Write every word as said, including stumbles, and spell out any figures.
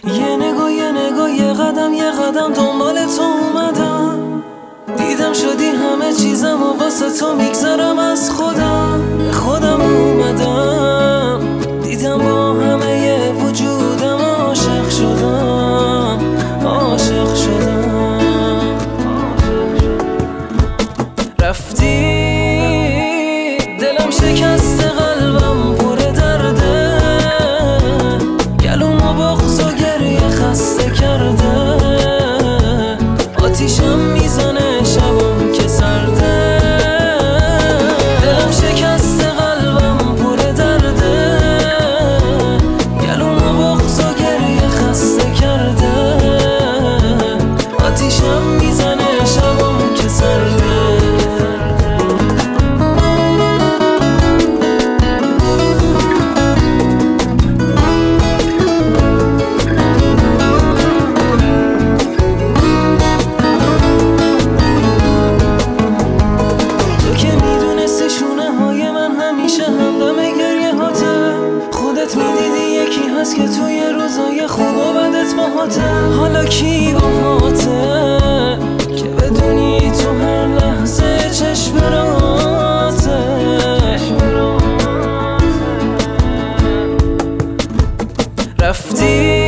یه نگاه یه نگاه یه قدم یه قدم دنبال تو اومدم، دیدم شدی همه چیزم و واسه تو میگذرم از خودم. خودم اومدم دیدم با همه ی وجودم عاشق شدم، عاشق شدم. رفتی دلم شکست، قلبم پر درده، گلومو بغض و گریه خسته کرده، آتیشم میزنه شبم که سرده. دلم شکست، قلبم پر درده، گلومو بغض و گریه خسته کرده، آتیشم میزنه شبم که سرده. خودت میدیدی یکی هست که توی روزای خوب و بدت باهاته، حالا کی باهاته که بدونی تو هر لحظه چشم راته. رفتی